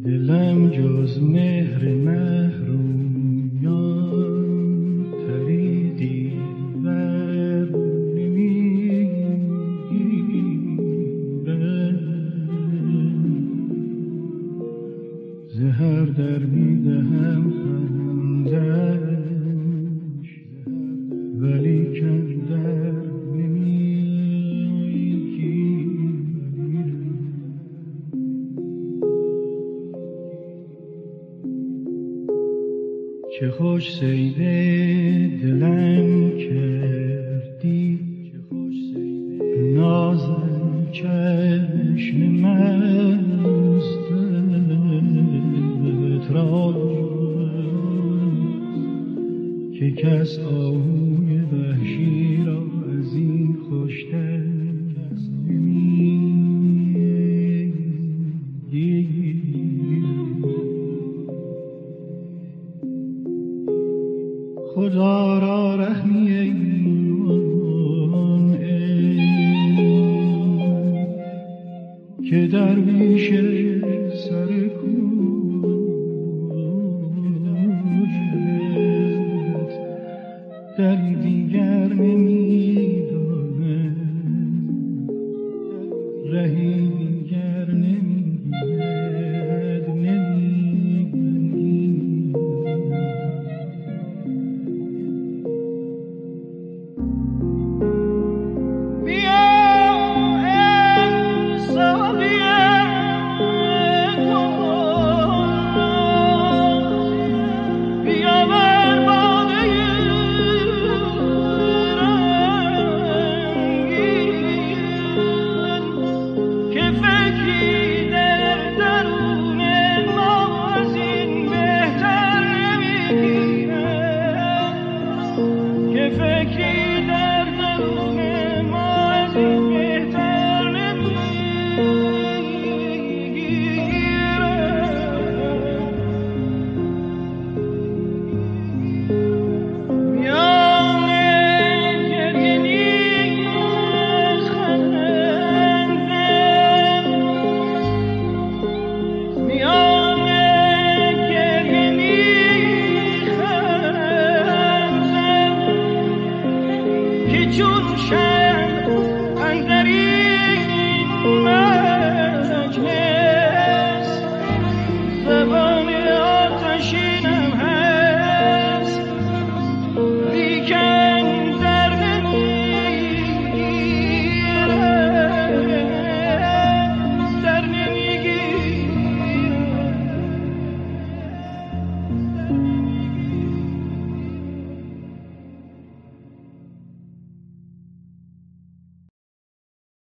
دلم جز مهر محرومیان طریقی بر نمیگیره، زهر در میدهم خندش ولی کن در چه خوش صید دلم کردی، ناز چشم مستت را که کس آهوی وحشی را از این خوشتر خدا را رحمی ایمان که درویش